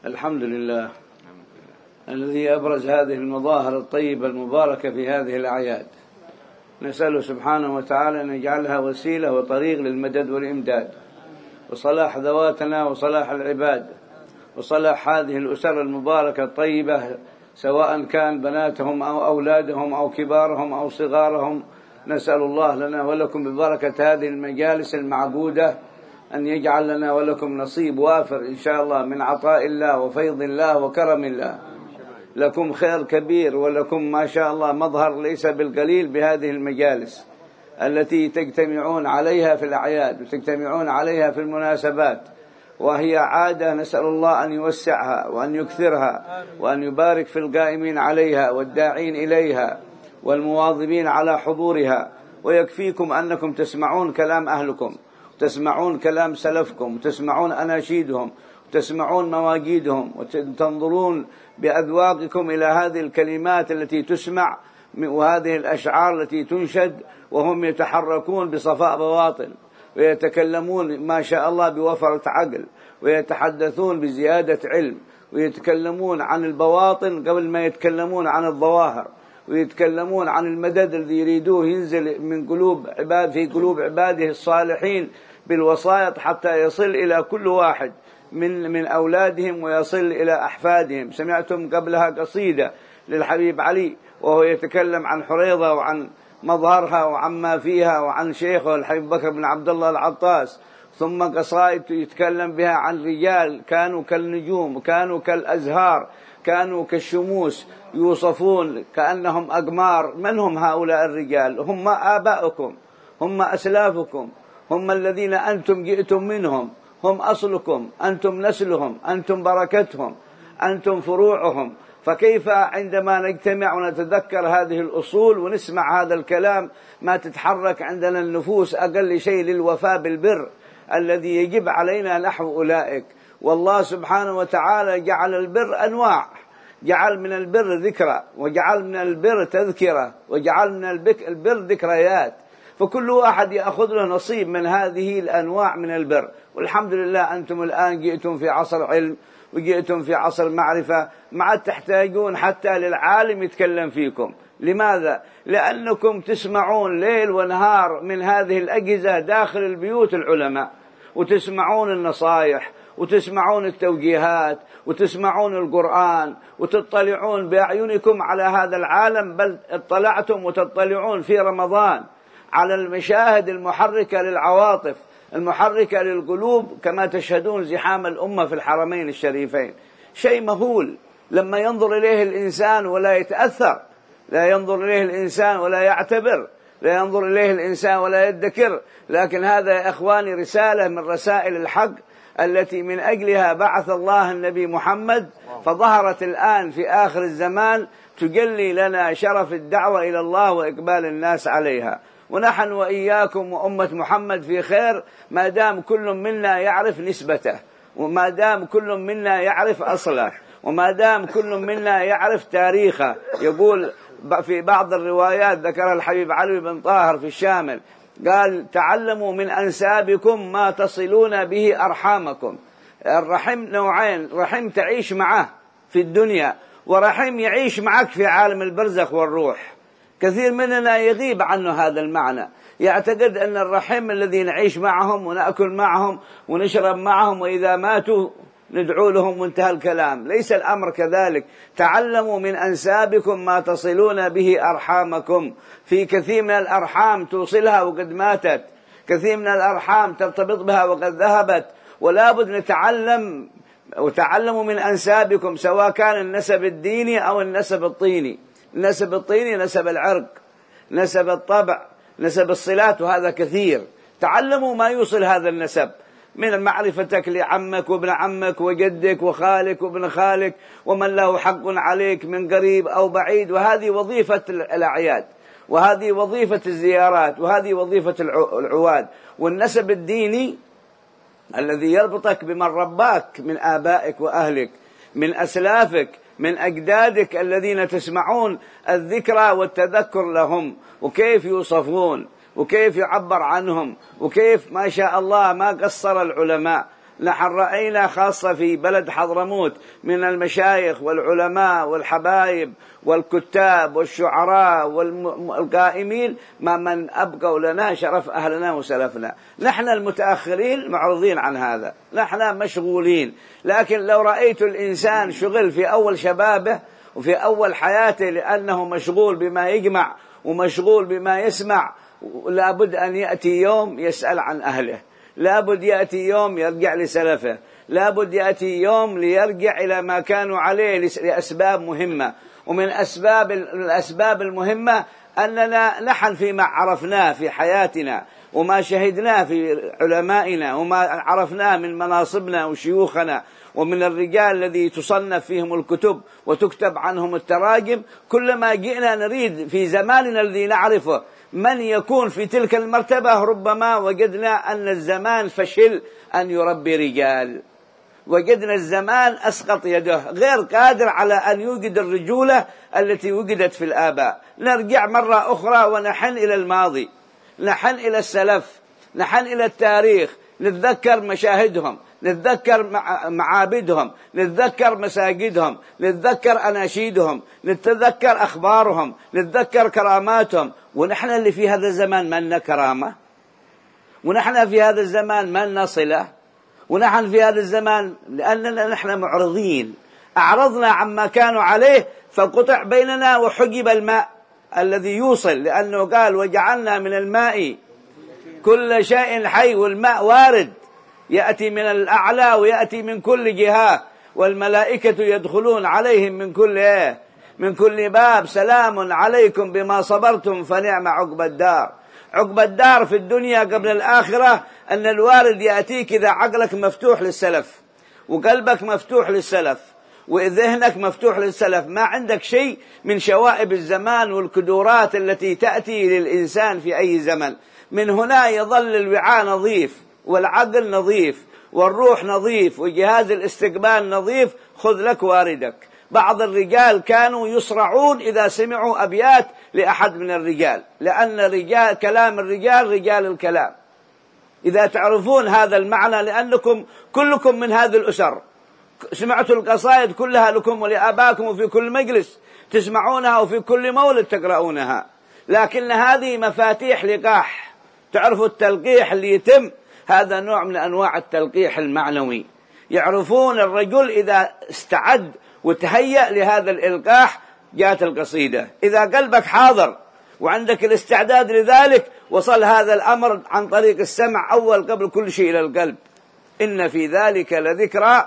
الحمد لله الذي أبرز هذه المظاهر الطيبة المباركة في هذه الأعياد، نسأله سبحانه وتعالى أن يجعلها وسيلة وطريق للمدد والإمداد وصلاح ذواتنا وصلاح العباد وصلاح هذه الأسر المباركة الطيبة، سواء كان بناتهم أو أولادهم أو كبارهم أو صغارهم. نسأل الله لنا ولكم ببركة هذه المجالس المعبودة أن يجعل لنا ولكم نصيب وافر إن شاء الله من عطاء الله وفيض الله وكرم الله. لكم خير كبير ولكم ما شاء الله مظهر ليس بالقليل بهذه المجالس التي تجتمعون عليها في الأعياد وتجتمعون عليها في المناسبات، وهي عادة نسأل الله أن يوسعها وأن يكثرها وأن يبارك في القائمين عليها والداعين إليها والمواظبين على حضورها. ويكفيكم أنكم تسمعون كلام أهلكم، تسمعون كلام سلفكم، وتسمعون أناشيدهم، وتسمعون مواجيدهم، وتنظرون بأذواقكم إلى هذه الكلمات التي تسمع وهذه الأشعار التي تنشد، وهم يتحركون بصفاء بواطن ويتكلمون ما شاء الله بوفرة عقل، ويتحدثون بزيادة علم، ويتكلمون عن البواطن قبل ما يتكلمون عن الظواهر، ويتكلمون عن المدد الذي يريدوه ينزل من قلوب عباد في قلوب عباده الصالحين بالوسائط حتى يصل إلى كل واحد من أولادهم ويصل إلى أحفادهم. سمعتم قبلها قصيدة للحبيب علي وهو يتكلم عن حريضة وعن مظهرها وعن ما فيها وعن شيخه الحبيب بكر بن عبد الله العطاس، ثم قصائد يتكلم بها عن رجال كانوا كالنجوم وكانوا كالأزهار، كانوا كالشموس، يوصفون كأنهم أقمار. من هم هؤلاء الرجال؟ هم آباؤكم، هم أسلافكم، هم الذين أنتم جئتم منهم، هم أصلكم، أنتم نسلهم، أنتم بركتهم، أنتم فروعهم. فكيف عندما نجتمع ونتذكر هذه الأصول ونسمع هذا الكلام ما تتحرك عندنا النفوس أقل شيء للوفاء بالبر الذي يجب علينا نحو أولئك. والله سبحانه وتعالى جعل البر أنواع، جعل من البر ذكرى، وجعل من البر تذكرة، وجعل من البر ذكريات، فكل واحد يأخذ له نصيب من هذه الأنواع من البر. والحمد لله أنتم الآن جئتم في عصر علم وجئتم في عصر معرفة، ما عاد تحتاجون حتى للعالم يتكلم فيكم. لماذا؟ لأنكم تسمعون ليل ونهار من هذه الأجهزة داخل البيوت العلماء، وتسمعون النصائح وتسمعون التوجيهات وتسمعون القرآن وتطلعون بأعينكم على هذا العالم، بل اطلعتم وتطلعون في رمضان على المشاهد المحركة للعواطف المحركة للقلوب، كما تشهدون زحام الأمة في الحرمين الشريفين. شيء مهول لما ينظر إليه الإنسان ولا يتأثر، لا ينظر إليه الإنسان ولا يعتبر، لا ينظر إليه الإنسان ولا يدكر. لكن هذا يا إخواني رسالة من رسائل الحق التي من أجلها بعث الله النبي محمد، فظهرت الآن في آخر الزمان تجلي لنا شرف الدعوة إلى الله وإقبال الناس عليها. ونحن وإياكم وأمة محمد في خير ما دام كل منا يعرف نسبته، وما دام كل منا يعرف أصله، وما دام كل منا يعرف تاريخه. يقول في بعض الروايات ذكر الحبيب علي بن طاهر في الشامل، قال تعلموا من أنسابكم ما تصلون به أرحامكم. الرحم نوعين، رحم تعيش معه في الدنيا، ورحم يعيش معك في عالم البرزخ والروح. كثير مننا يغيب عنه هذا المعنى، يعتقد أن الرحم الذي نعيش معهم ونأكل معهم ونشرب معهم وإذا ماتوا ندعو لهم وانتهى الكلام. ليس الأمر كذلك. تعلموا من أنسابكم ما تصلون به أرحامكم. في كثير من الأرحام توصلها وقد ماتت، كثير من الأرحام ترتبط بها وقد ذهبت، ولا بد نتعلم. وتعلموا من أنسابكم، سواء كان النسب الديني أو النسب الطيني. النسب الطيني نسب العرق، نسب الطبع، نسب الصلات، وهذا كثير. تعلموا ما يوصل هذا النسب من معرفتك لعمك وابن عمك وجدك وخالك وابن خالك ومن له حق عليك من قريب أو بعيد. وهذه وظيفة الأعياد، وهذه وظيفة الزيارات، وهذه وظيفة العواد. والنسب الديني الذي يربطك بمن رباك من آبائك وأهلك، من أسلافك، من أجدادك الذين تسمعون الذكرى والتذكر لهم، وكيف يوصفون وكيف يعبر عنهم، وكيف ما شاء الله ما قصر العلماء نحن رأينا خاصة في بلد حضرموت من المشايخ والعلماء والحبايب والكتاب والشعراء والقائمين من أبقوا لنا شرف أهلنا وسلفنا. نحن المتأخرين معرضين عن هذا، نحن مشغولين. لكن لو رأيت الإنسان شغل في أول شبابه وفي أول حياته لأنه مشغول بما يجمع ومشغول بما يسمع، لابد أن يأتي يوم يسأل عن أهله، لابد يأتي يوم يرجع لسلفه، لابد يأتي يوم ليرجع إلى ما كانوا عليه لأسباب مهمة. ومن الأسباب المهمة أننا نحن فيما عرفناه في حياتنا وما شهدناه في علمائنا وما عرفناه من مناصبنا وشيوخنا ومن الرجال الذي تصنف فيهم الكتب وتكتب عنهم التراجم، كلما جئنا نريد في زماننا الذي نعرفه من يكون في تلك المرتبة ربما وجدنا أن الزمان فشل أن يربي رجال، وجدنا الزمان أسقط يده، غير قادر على أن يوجد الرجولة التي وجدت في الآباء. نرجع مرة أخرى ونحن إلى الماضي، نحن إلى السلف، نحن إلى التاريخ، نتذكر مشاهدهم، نتذكر معابدهم، نتذكر مساجدهم، نتذكر أناشيدهم، نتذكر أخبارهم، نتذكر كراماتهم. ونحن اللي في هذا الزمان ما لنا كرامة، ونحن في هذا الزمان ما لنا صلة، ونحن في هذا الزمان لأننا نحن معرضين، أعرضنا عما كانوا عليه فقطع بيننا وحجب الماء الذي يوصل، لأنه قال وجعلنا من الماء كل شيء حي، والماء وارد يأتي من الأعلى ويأتي من كل جهة، والملائكة يدخلون عليهم من كل باب، سلام عليكم بما صبرتم فنعم عقبى الدار. عقبى الدار في الدنيا قبل الآخرة أن الوارد يأتيك إذا عقلك مفتوح للسلف وقلبك مفتوح للسلف وذهنك مفتوح للسلف، ما عندك شيء من شوائب الزمان والكدورات التي تأتي للإنسان في أي زمن. من هنا يظل الوعاء نظيف والعقل نظيف والروح نظيف وجهاز الاستقبال نظيف. خذ لك واردك. بعض الرجال كانوا يصرعون إذا سمعوا أبيات لأحد من الرجال، لأن رجال كلام الرجال رجال الكلام. إذا تعرفون هذا المعنى، لأنكم كلكم من هذه الأسر، سمعتوا القصائد كلها لكم ولآباكم وفي كل مجلس تسمعونها وفي كل مولد تقرؤونها، لكن هذه مفاتيح لقاح. تعرفوا التلقيح اللي يتم، هذا نوع من أنواع التلقيح المعنوي. يعرفون الرجل إذا استعد وتهيأ لهذا الإلقاح جاءت القصيدة. إذا قلبك حاضر وعندك الاستعداد لذلك وصل هذا الأمر عن طريق السمع أول قبل كل شيء إلى القلب. إن في ذلك لذكرى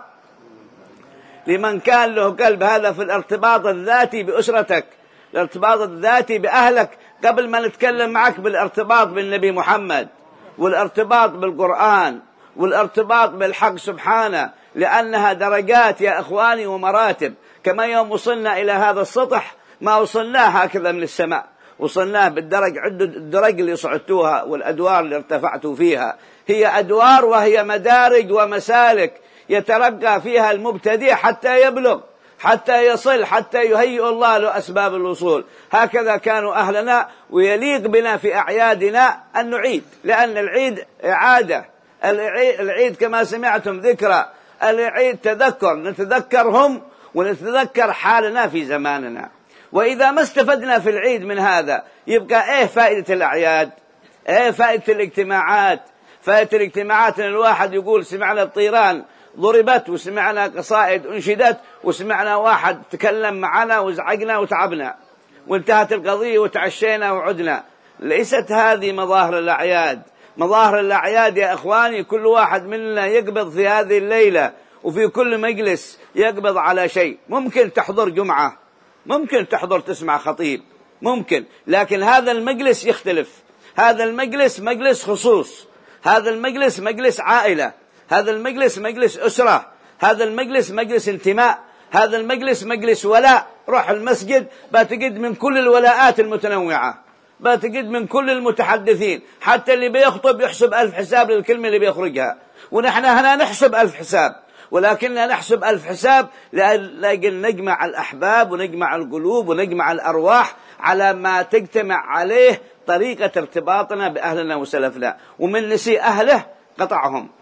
لمن كان له قلب. هذا في الارتباط الذاتي بأسرتك، الارتباط الذاتي بأهلك، قبل ما نتكلم معك بالارتباط بالنبي محمد والارتباط بالقرآن والارتباط بالحق سبحانه، لأنها درجات يا إخواني ومراتب. كما يوم وصلنا إلى هذا السطح ما وصلناه هكذا من السماء، وصلناه بالدرج، عدة الدرج اللي صعدتوها والأدوار اللي ارتفعتوا فيها، هي أدوار وهي مدارج ومسالك يترقى فيها المبتدئ حتى يبلغ، حتى يصل، حتى يهيئ الله له أسباب الوصول. هكذا كانوا أهلنا، ويليق بنا في أعيادنا أن نعيد، لأن العيد إعادة، العيد كما سمعتم ذكرى، العيد تذكر، نتذكرهم ونتذكر حالنا في زماننا. وإذا ما استفدنا في العيد من هذا يبقى إيه فائدة الأعياد؟ إيه فائدة الاجتماعات؟ فائدة الاجتماعات أن الواحد يقول سمعنا الطيران ضربت، وسمعنا قصائد أنشدت، وسمعنا واحد تكلم معنا وزعقنا وتعبنا وانتهت القضية وتعشينا وعدنا. ليست هذه مظاهر الأعياد. مظاهر الأعياد يا إخواني كل واحد مننا يقبض في هذه الليلة وفي كل مجلس يقبض على شيء. ممكن تحضر جمعة، ممكن تحضر تسمع خطيب، ممكن، لكن هذا المجلس يختلف. هذا المجلس مجلس خصوص، هذا المجلس مجلس عائلة، هذا المجلس مجلس أسرة، هذا المجلس مجلس انتماء، هذا المجلس مجلس ولاء. روح المسجد بتجد من كل الولاءات المتنوعة، بتجد من كل المتحدثين، حتى اللي بيخطب يحسب 1000 حساب للكلمة اللي بيخرجها، ونحن هنا نحسب 1000 حساب، ولكننا نحسب 1000 حساب لأجل نجمع الأحباب ونجمع القلوب ونجمع الأرواح على ما تجتمع عليه طريقة ارتباطنا بأهلنا وسلفنا. ومن نسي أهله قطعهم،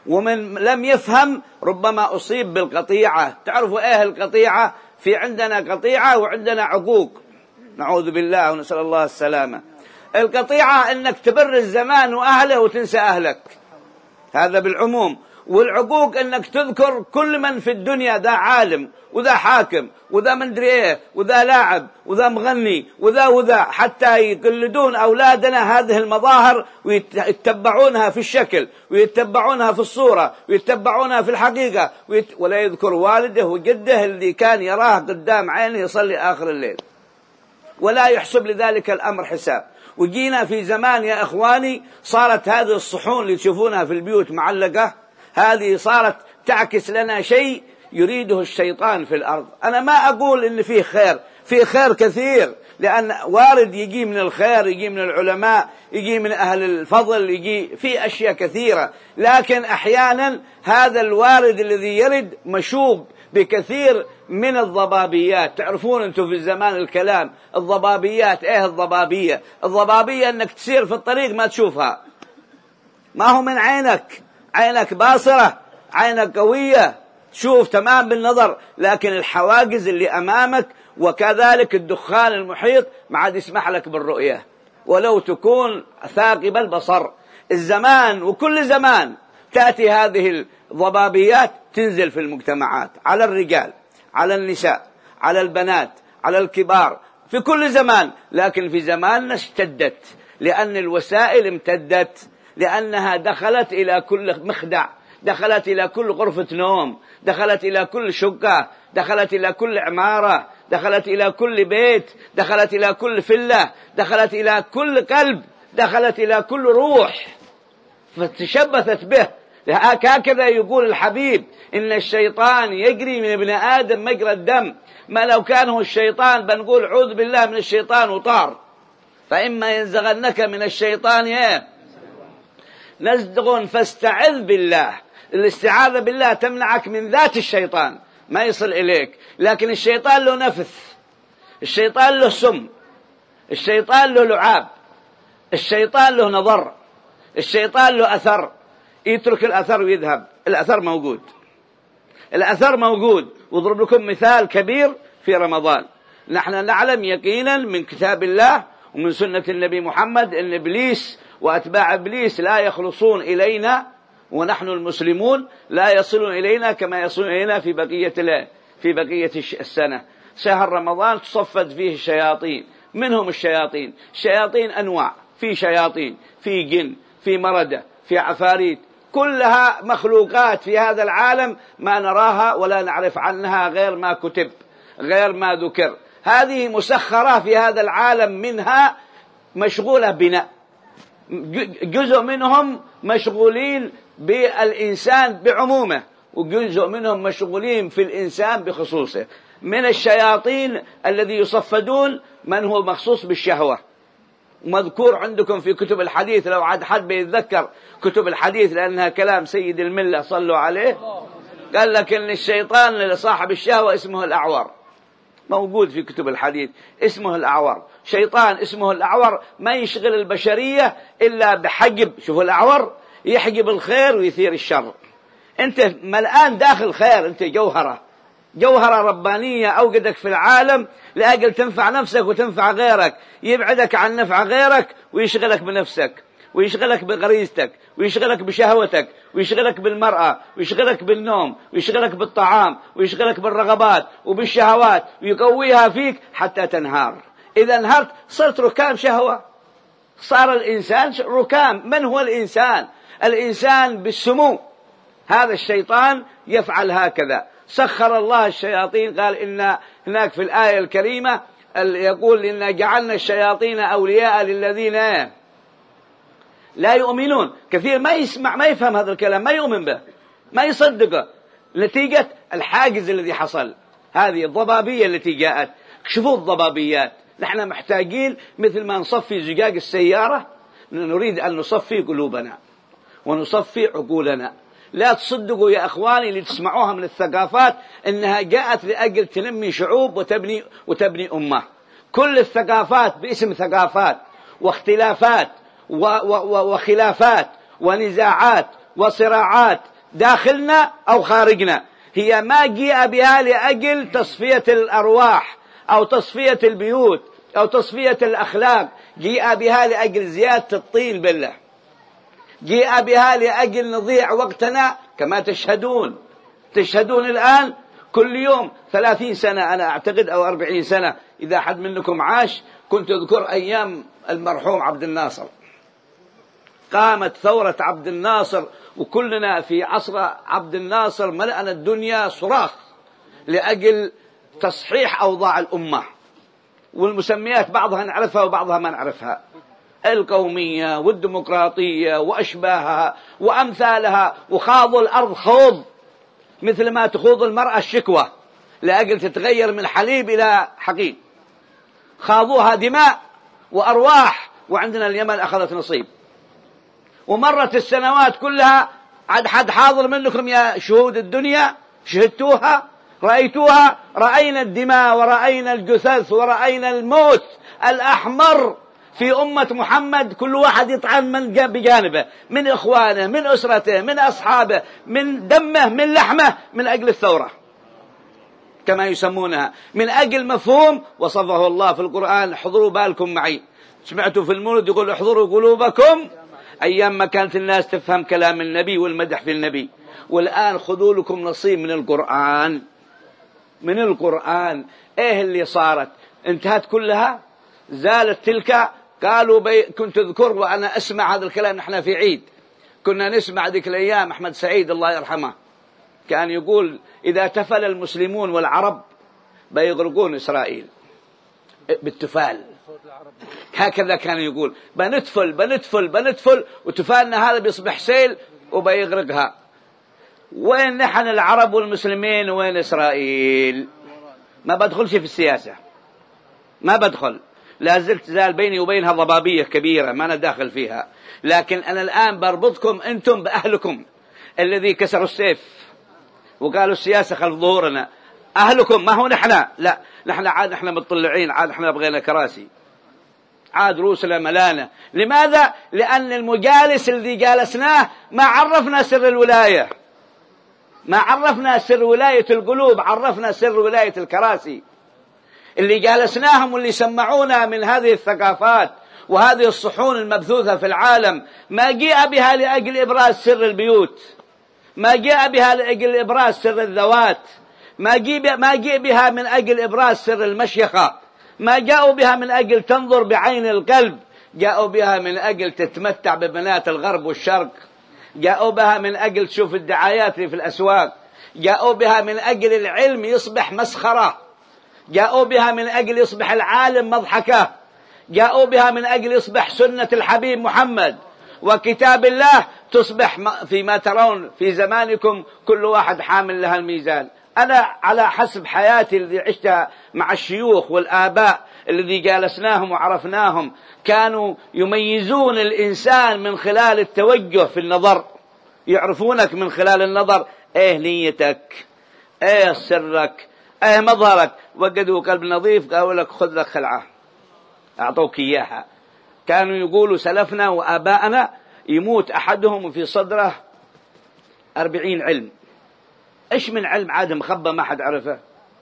ومن لم يفهم ربما أصيب بالقطيعة. تعرفوا إيه القطيعة؟ في عندنا قطيعة وعندنا عقوق، نعوذ بالله ونسأل الله السلامة. القطيعة إنك تبر الزمان وأهله وتنسى أهلك، هذا بالعموم. والعقوق إنك تذكر كل من في الدنيا، ذا عالم وذا حاكم وذا مندري إيه وذا لاعب وذا مغني وذا، حتى يقلدون أولادنا هذه المظاهر ويتبعونها في الشكل ويتبعونها في الصورة ويتبعونها في الحقيقة، ولا يذكر والده وجده اللي كان يراه قدام عينه يصلي آخر الليل، ولا يحسب لذلك الأمر حساب. وجينا في زمان يا إخواني صارت هذه الصحون اللي تشوفونها في البيوت معلقة، هذه صارت تعكس لنا شيء يريده الشيطان في الأرض. أنا ما أقول إن فيه خير، فيه خير كثير، لأن وارد يجي من الخير، يجي من العلماء، يجي من أهل الفضل، يجي في أشياء كثيرة، لكن أحيانا هذا الوارد الذي يرد مشوب بكثير من الضبابيات. تعرفون أنتم في الزمان الكلام الضبابيات، إيه الضبابية؟ الضبابية أنك تسير في الطريق ما تشوفها، ما هو من عينك باصرة، عينك قوية، تشوف تمام بالنظر، لكن الحواجز اللي أمامك وكذلك الدخان المحيط ما عاد يسمح لك بالرؤية ولو تكون ثاقب البصر. الزمان وكل زمان تأتي هذه الضبابيات تنزل في المجتمعات، على الرجال، على النساء، على البنات، على الكبار، في كل زمان. لكن في زماننا اشتدت لأن الوسائل امتدت، لأنها دخلت إلى كل مخدع، دخلت إلى كل غرفة نوم، دخلت إلى كل شقة، دخلت إلى كل عمارة، دخلت إلى كل بيت، دخلت إلى كل فلة، دخلت إلى كل قلب، دخلت إلى كل روح، فتشبثت به. هكذا يقول الحبيب إن الشيطان يجري من ابن آدم مجرى الدم. ما لو كان هو الشيطان بنقول عوذ بالله من الشيطان وطار. فإما ينزغنك من الشيطان نزغ فاستعذ بالله. الاستعاذة بالله تمنعك من ذات الشيطان، ما يصل إليك. لكن الشيطان له نفث، الشيطان له سم، الشيطان له لعاب، الشيطان له نظر، الشيطان له أثر، يترك الأثر ويذهب. الأثر موجود، الأثر موجود. واضرب لكم مثال كبير في رمضان. نحن نعلم يقينا من كتاب الله ومن سنة النبي محمد أن إبليس وأتباع إبليس لا يخلصون إلينا، ونحن المسلمون لا يصلون إلينا كما يصلون إلينا في بقية السنة. شهر رمضان تصفد فيه الشياطين. منهم الشياطين أنواع، في شياطين، في جن، في مردة، في عفاريت، كلها مخلوقات في هذا العالم ما نراها ولا نعرف عنها غير ما كتب، غير ما ذكر. هذه مسخرة في هذا العالم، منها مشغولة بنا، جزء منهم مشغولين بالإنسان بعمومه، وجزء منهم مشغولين في الإنسان بخصوصه. من الشياطين الذي يصفدون من هو مخصوص بالشهوة، مذكور عندكم في كتب الحديث، لو عاد حد بيتذكر كتب الحديث لأنها كلام سيد الملة صلوا عليه، قال لك إن الشيطان لصاحب الشهوة اسمه الأعور، موجود في كتب الحديث اسمه الأعور. شيطان اسمه الأعور ما يشغل البشرية إلا بحجب، شوفوا الأعور يحجب الخير ويثير الشر. أنت ملآن داخل خير، أنت جوهرة ربانية أوجدك في العالم لأجل تنفع نفسك وتنفع غيرك، يبعدك عن نفع غيرك ويشغلك بنفسك ويشغلك بغريزتك ويشغلك بشهوتك ويشغلك بالمرأة ويشغلك بالنوم ويشغلك بالطعام ويشغلك بالرغبات وبالشهوات ويقويها فيك حتى تنهار. إذا انهرت صرت ركام شهوة، صار الإنسان ركام. من هو الإنسان؟ الإنسان بالسمو. هذا الشيطان يفعل هكذا. سخر الله الشياطين، قال إن هناك في الآية الكريمة يقول إن جعلنا الشياطين أولياء للذين لا يؤمنون. كثير ما يسمع، ما يفهم هذا الكلام، ما يؤمن به، ما يصدقه، نتيجة الحاجز الذي حصل، هذه الضبابية التي جاءت. شوفوا الضبابيات، نحن محتاجين مثل ما نصفي زجاج السيارة نريد أن نصفي قلوبنا ونصفي عقولنا. لا تصدقوا يا أخواني اللي تسمعوها من الثقافات إنها جاءت لأجل تنمي شعوب وتبني أمة. كل الثقافات باسم ثقافات واختلافات وخلافات ونزاعات وصراعات داخلنا أو خارجنا. هي ما جيء بها لأجل تصفية الأرواح أو تصفية البيوت أو تصفية الأخلاق، جيء بها لأجل زيادة الطين بالله، جيء بها لأجل نضيع وقتنا كما تشهدون الآن كل يوم 30 سنة أنا أعتقد أو 40 سنة إذا أحد منكم عاش. كنت أذكر أيام المرحوم عبد الناصر، قامت ثورة عبد الناصر، وكلنا في عصر عبد الناصر ملأنا الدنيا صراخ لأجل تصحيح أوضاع الأمة، والمسميات بعضها نعرفها وبعضها ما نعرفها، القومية والديمقراطية وأشباهها وأمثالها، وخاضوا الأرض خوض مثل ما تخوض المرأة الشكوى لأجل تتغير من حليب إلى حقيب، خاضوها دماء وأرواح، وعندنا اليمن أخذت نصيب. ومرت السنوات كلها، عد حد حاضر منكم يا شهود الدنيا شهدتوها رأيتوها، رأينا الدماء ورأينا الجثث ورأينا الموت الأحمر في أمة محمد، كل واحد يطعن من بجانبه، من إخوانه، من أسرته، من أصحابه، من دمه، من لحمه، من أجل الثورة كما يسمونها، من أجل مفهوم وصفه الله في القرآن. احضروا بالكم معي، سمعتوا في المولد يقول احضروا قلوبكم، أيام ما كانت الناس تفهم كلام النبي والمدح في النبي. والآن خذوا لكم نصيب من القرآن، من القرآن. إيه اللي صارت؟ انتهت كلها، زالت تلك. قالوا كنت أذكر وأنا أسمع هذا الكلام، نحن في عيد كنا نسمع ذيك الأيام أحمد سعيد الله يرحمه كان يقول إذا تفل المسلمون والعرب بيغرقون إسرائيل بالتفال، هكذا كان يقول بنتفل بنتفل بنتفل، وتفالنا هذا بيصبح سيل وبيغرقها. وين نحن العرب والمسلمين وين إسرائيل؟ ما بدخلش في السياسة، ما بدخل، لا زلت زال بيني وبينها ضبابية كبيرة ما أنا داخل فيها، لكن أنا الآن بربطكم أنتم بأهلكم الذي كسروا السيف وقالوا السياسة خلف ظهورنا. أهلكم ما هو نحن، لا نحن عاد نحن مطلعين، عاد نحن بغينا كراسي، عاد روسنا ملانة. لماذا؟ لأن المجالس الذي جالسناه ما عرفنا سر الولاية، ما عرفنا سر ولاية القلوب، عرفنا سر ولاية الكراسي. اللي جالسناهم واللي سمعونا من هذه الثقافات وهذه الصحون المبثوثة في العالم ما جاء بها لأجل إبراز سر البيوت، ما جاء بها لأجل إبراز سر الذوات، ما جاء بها من أجل إبراز سر المشيخة، ما جاءوا بها من أجل تنظر بعين القلب، جاءوا بها من أجل تتمتع ببنات الغرب والشرق، جاءوا بها من أجل تشوف الدعايات اللي في الأسواق، جاءوا بها من أجل العلم يصبح مسخرة، جاءوا بها من أجل يصبح العالم مضحكة، جاءوا بها من أجل يصبح سنة الحبيب محمد وكتاب الله تصبح فيما ترون في زمانكم كل واحد حامل لها الميزان. أنا على حسب حياتي الذي عشتها مع الشيوخ والآباء الذي جالسناهم وعرفناهم، كانوا يميزون الإنسان من خلال التوجه في النظر، يعرفونك من خلال النظر، ايه نيتك، ايه سرك، ايه مظهرك. وجدوا قلب نظيف قالوا لك خذ لك خلعة، أعطوك إياها. كانوا يقولوا سلفنا وآباءنا يموت أحدهم في صدره 40 علم. إيش من علم عاد مخبى ما حد عرفه؟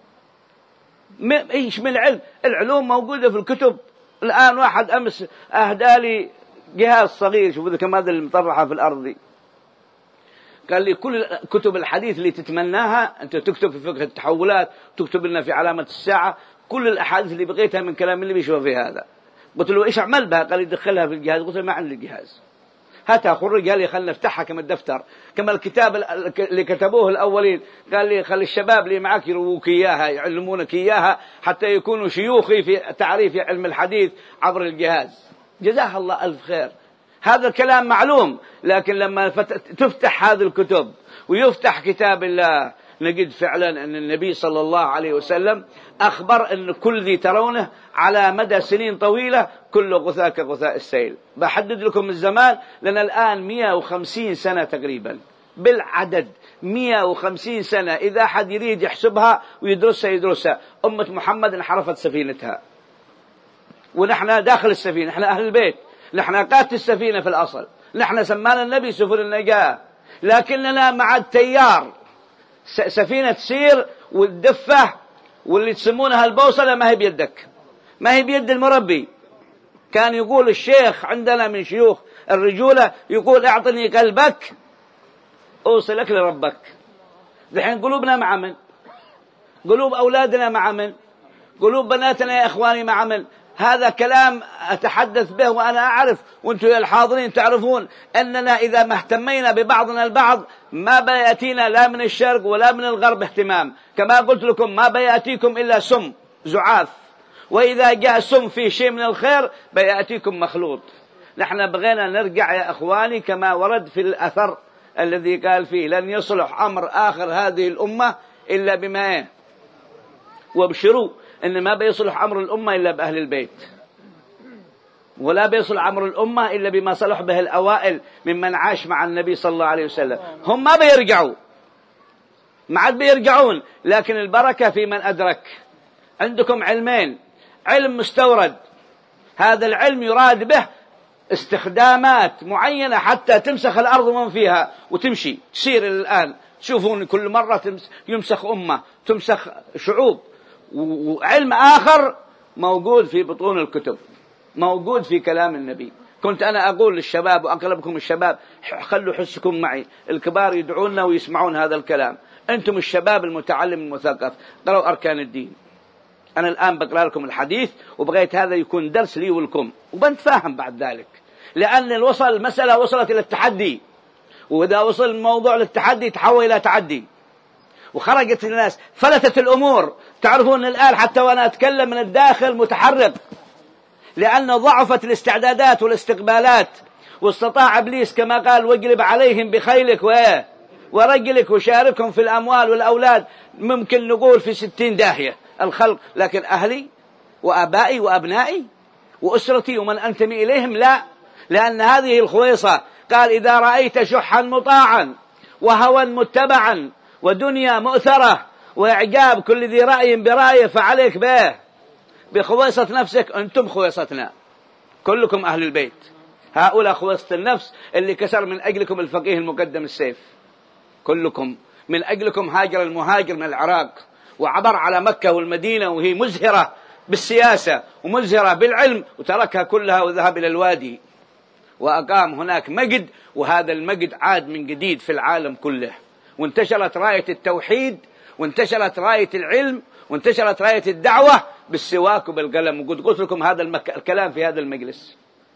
إيش من علم؟ العلوم موجودة في الكتب. الآن واحد أمس أهدالي جهاز صغير، شوفوا كم هذا المطرحة في الأرض دي، قال لي كل كتب الحديث اللي تتمناها أنت تكتب في فقه التحولات، تكتب لنا في علامة الساعة، كل الأحاديث اللي بقيتها من كلام اللي بيشوف في هذا. قلت له إيش أعمل بها؟ قال لي دخلها في الجهاز. قلت له ما عندي الجهاز، هاتها خرج. قال لي خلنا نفتحها كما الدفتر، كما الكتاب اللي كتبوه الأولين. قال لي خلي الشباب اللي معك يرووك إياها، يعلمونك إياها حتى يكونوا شيوخي في تعريف علم الحديث عبر الجهاز. جزاه الله ألف خير. هذا الكلام معلوم، لكن لما تفتح هذه الكتب ويفتح كتاب الله نجد فعلا أن النبي صلى الله عليه وسلم أخبر أن كل ذي ترونه على مدى سنين طويلة كل غثاء كغثاء السيل. بحدد لكم الزمان، لأن الآن 150 سنة تقريبا بالعدد، 150 سنة. إذا حد يريد يحسبها ويدرسها يدرسها. أمة محمد انحرفت سفينتها، ونحن داخل السفينة، نحن أهل البيت، نحن قادة السفينة في الأصل، نحن سمانا النبي سفن النجاة. لكننا مع التيار، سفينة تسير والدفة واللي تسمونها البوصلة ما هي بيدك، ما هي بيد المربي. كان يقول الشيخ عندنا من شيوخ الرجولة، يقول اعطني قلبك اوصلك لربك. دحين قلوبنا مع من؟ قلوب أولادنا مع من؟ قلوب بناتنا يا إخواني مع من؟ هذا كلام أتحدث به وأنا أعرف، وأنتم يا الحاضرين تعرفون أننا إذا ما اهتمينا ببعضنا البعض ما بيأتينا لا من الشرق ولا من الغرب اهتمام. كما قلت لكم ما بيأتيكم إلا سم زعاف، وإذا جاء سم في شيء من الخير بيأتيكم مخلوط. نحن بغينا نرجع يا إخواني كما ورد في الأثر الذي قال فيه لن يصلح أمر آخر هذه الأمة إلا بما وابشروا إن ما بيصلح أمر الأمة إلا بأهل البيت، ولا بيصلح أمر الأمة إلا بما صلح به الأوائل ممن عاش مع النبي صلى الله عليه وسلم. هم ما بيرجعوا، ما عاد بيرجعون، لكن البركة في من أدرك. عندكم علمين، علم مستورد، هذا العلم يراد به استخدامات معينة حتى تمسخ الأرض ومن فيها وتمشي تسير. الآن تشوفون كل مرة يمسخ أمة، تمسخ شعوب. وعلم آخر موجود في بطون الكتب، موجود في كلام النبي. كنت أنا أقول للشباب وأقربكم الشباب خلوا حسكم معي، الكبار يدعونا ويسمعون هذا الكلام. أنتم الشباب المتعلم المثقف قرأوا أركان الدين. أنا الآن بقرأ لكم الحديث وبغيت هذا يكون درس لي ولكم وبنتفاهم بعد ذلك، لأن المسألة وصلت إلى التحدي، وإذا وصل الموضوع للتحدي تحول إلى تعدي، وخرجت الناس فلتت الأمور. تعرفون الآن حتى وأنا أتكلم من الداخل متحرك، لأن ضعفت الاستعدادات والاستقبالات، واستطاع إبليس كما قال واجلب عليهم بخيلك ورجلك وشاركهم في الأموال والأولاد. ممكن نقول في 60 داهية الخلق، لكن أهلي وأبائي وأبنائي وأسرتي ومن أنتمي إليهم لا، لأن هذه الخويصة قال إذا رأيت شحا مطاعا وهوى متبعا ودنيا مؤثرة وإعجاب كل ذي رأي برأيه فعليك به بخويصة نفسك. أنتم خويصتنا، كلكم أهل البيت. هؤلاء خويصة النفس اللي كسر من أجلكم الفقيه المقدم السيف، كلكم من أجلكم هاجر المهاجر من العراق وعبر على مكة والمدينة وهي مزهرة بالسياسة ومزهرة بالعلم، وتركها كلها وذهب إلى الوادي وأقام هناك مجد، وهذا المجد عاد من جديد في العالم كله، وانتشرت راية التوحيد، وانتشرت راية العلم، وانتشرت راية الدعوة بالسواك وبالقلم. وقد قلت لكم هذا الكلام في هذا المجلس،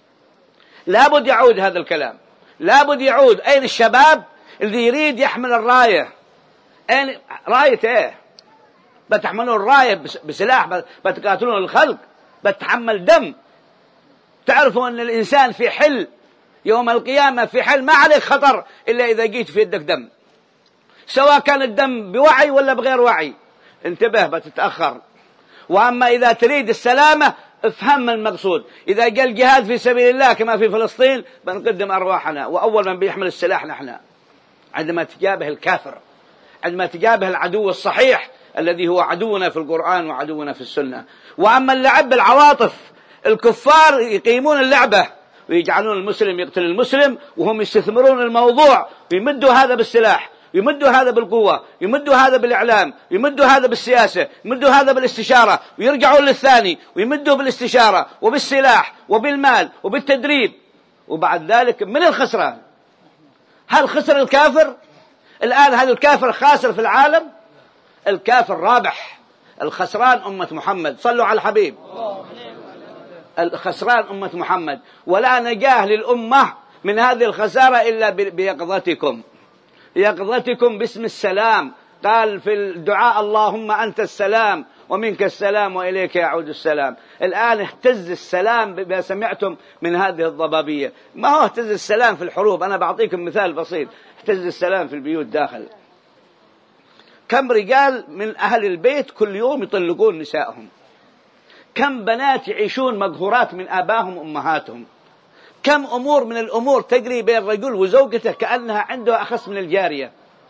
لابد يعود هذا الكلام، لابد يعود. أين الشباب اللي يريد يحمل الراية؟ أين راية إيه؟ بتحملون الراية بسلاح، بتقاتلون الخلق، بتحمل دم. تعرفوا أن الإنسان في حل يوم القيامة، في حل ما عليك خطر إلا إذا جيت في يدك دم، سواء كان الدم بوعي ولا بغير وعي. انتبه بتتأخر. وأما إذا تريد السلامة افهم المقصود. إذا جاء الجهاد في سبيل الله كما في فلسطين بنقدم أرواحنا، وأول من بيحمل السلاح نحن عندما تجابه الكافر، عندما تجابه العدو الصحيح الذي هو عدونا في القرآن وعدونا في السنة. وأما اللعب بالعواطف، الكفار يقيمون اللعبة ويجعلون المسلم يقتل المسلم، وهم يستثمرون الموضوع ويمدوا هذا بالسلاح، يمدوا هذا بالقوة، يمدوا هذا بالإعلام، يمدوا هذا بالسياسة، يمدوا هذا بالاستشارة، ويرجعون للثاني ويمدوا بالاستشارة وبالسلاح وبالمال وبالتدريب. وبعد ذلك من الخسران؟ هل خسر الكافر؟ الآن هذا الكافر خاسر في العالم؟ الكافر رابح. الخسران أمة محمد، صلوا على الحبيب. الخسران أمة محمد، ولا نجاه للأمة من هذه الخسارة إلا بيقظتكم، يقظتكم باسم السلام. قال في الدعاء اللهم أنت السلام ومنك السلام وإليك يعود السلام. الآن اهتز السلام بما سمعتم من هذه الضبابية. ما هو اهتز السلام في الحروب، أنا بعطيكم مثال بسيط. اهتز السلام في البيوت داخل. كم رجال من أهل البيت كل يوم يطلقون نسائهم، كم بنات يعيشون مقهورات من آبائهم وأمهاتهم، كم أمور من الأمور تجري بين الرجل وزوجته كأنها عنده أخص من الجارية.